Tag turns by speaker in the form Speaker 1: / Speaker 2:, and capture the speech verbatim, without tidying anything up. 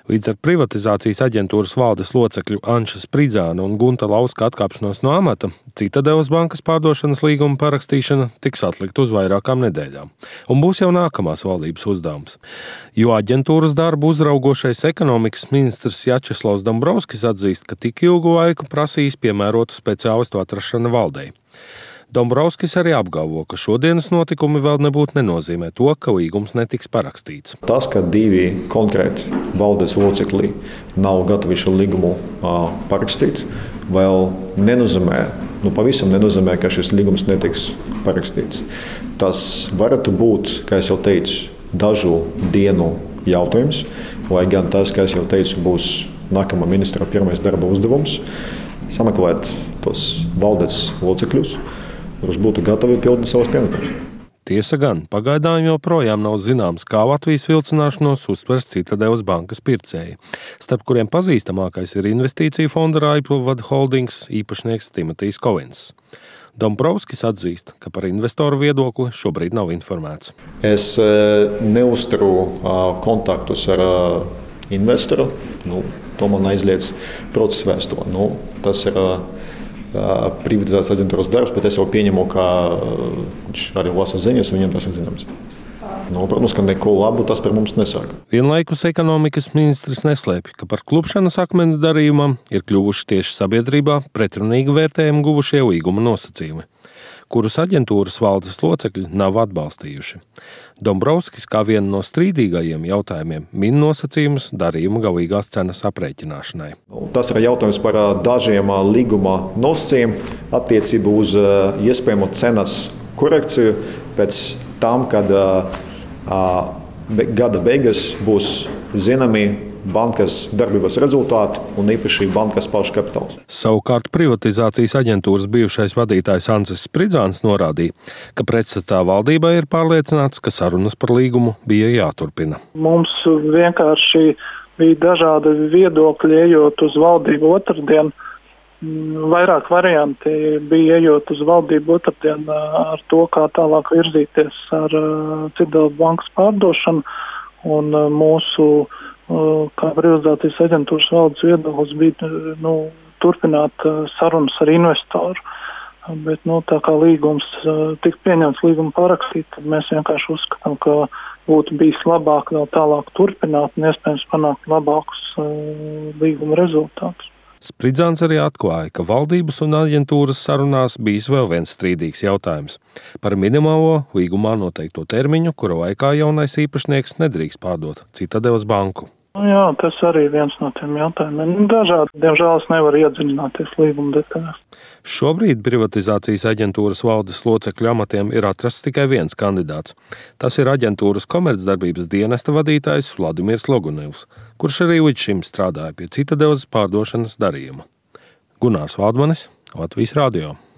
Speaker 1: Līdz ar privatizācijas aģentūras valdes locekļu Anša Spridzāna un Gunta Lauska atkāpšanos no amata, Citadeles bankas pārdošanas līguma parakstīšana tiks atlikta uz vairākām nedēļām. Un būs jau nākamās valdības uzdevums. Jo aģentūras darbu uzraugošais ekonomikas ministrs Jačeslavs Dombrovskis atzīst, ka tik ilgu laiku prasīs piemērotu speciālistu atrašana valdei. Dombrovskis arī apgalvo, ka šodienas notikumi vēl nebūtu nenozīmē to, ka līgums netiks parakstīts.
Speaker 2: Tas, ka divi konkrēti valdes locekļi nav gatavi šo līgumu parakstīt, vēl nenozīmē, nu pavisam nenozīmē, ka šis līgums netiks parakstīts. Tas varētu būt, kā es jau teicu, dažu dienu jautājums, lai gan tas, kā es jau teicu, būs nākamā ministra pirmais darba uzdevums – sameklēt tos valdes locekļus, kurus būtu gatavi pildīt savus pienākumus.
Speaker 1: Tiesa gan, pagaidām joprojām nav zināms, kā Latvijas vilcināšanos uztvers Citadeles bankas pircēji, starp kuriem pazīstamākais ir investīciju fonda Raiplovad Holdings īpašnieks Timotijs Kovins. Dombrovskis atzīst, ka par investoru viedokli šobrīd nav informēts.
Speaker 2: Es neuzturu kontaktus ar investoru, nu, to man aizliedz procesa vēstule. Nu, tas ir privatizācijas aģentūras darbs, bet es jau pieņemu, ka viņš arī lasa ziņas, un viņam tas ir zināms. Nu, protams, ka neko labu tas par mums nesaka.
Speaker 1: Vienlaikus ekonomikas ministrs neslēpj, ka par klupšanas akmeni darījumam ir kļuvuši tieši sabiedrībā pretrunīgi vērtējumu guvušie līguma nosacījumi, kurus aģentūras valdes locekļi nav atbalstījuši. Dombrovskis kā vienu no strīdīgajiem jautājumiem min nosacījumus darījuma galīgās cenas aprēķināšanai.
Speaker 2: Tas ir jautājums par dažiem līguma nosacījumiem attiecību uz iespējamo cenas korekciju pēc tam, kad gada beigas būs zināmi bankas darbības rezultāti un īpaši bankas pašu kapitāls.
Speaker 1: Savukārt privatizācijas aģentūras bijušais vadītājs Ansis Spridzāns norādīja, ka pretstatā valdībai ir pārliecināts, ka sarunas par līgumu bija jāturpina.
Speaker 3: Mums vienkārši bija dažādi viedokļi, ejot uz valdību otrdien. Vairāk varianti bija ejot uz valdību otrdien ar to, kā tālāk virzīties ar Citadeles bankas pārdošanu, un mūsu kā privatizācijas aģentūras valdes viedoklis bija nu, turpināt sarunas ar investoru. Bet nu, tā kā līgums tika pieņemts līguma parakstīt, tad mēs vienkārši uzskatām, ka būtu bijis labāk vēl tālāk turpināt un iespējams panākt labākus līguma rezultātus.
Speaker 1: Spridzāns arī atklāja, ka valdības un aģentūras sarunās bijis vēl viens strīdīgs jautājums par minimālo līgumā noteikto termiņu, kura laikā jaunais īpašnieks nedrīkst pārdot Citadeles banku.
Speaker 3: Jā, tas arī ir viens no tiem jautājumiem. Dažādi, diemžēl, es nevaru iedziļināties līguma detaļās.
Speaker 1: Šobrīd privatizācijas aģentūras valdes locekļu amatiem ir atrasts tikai viens kandidāts. Tas ir aģentūras komercdarbības dienesta vadītājs Vladimirs Logunevs, kurš arī līdz šim strādāja pie Citadeles pārdošanas darījuma. Gunārs Valdmanis, Latvijas radio.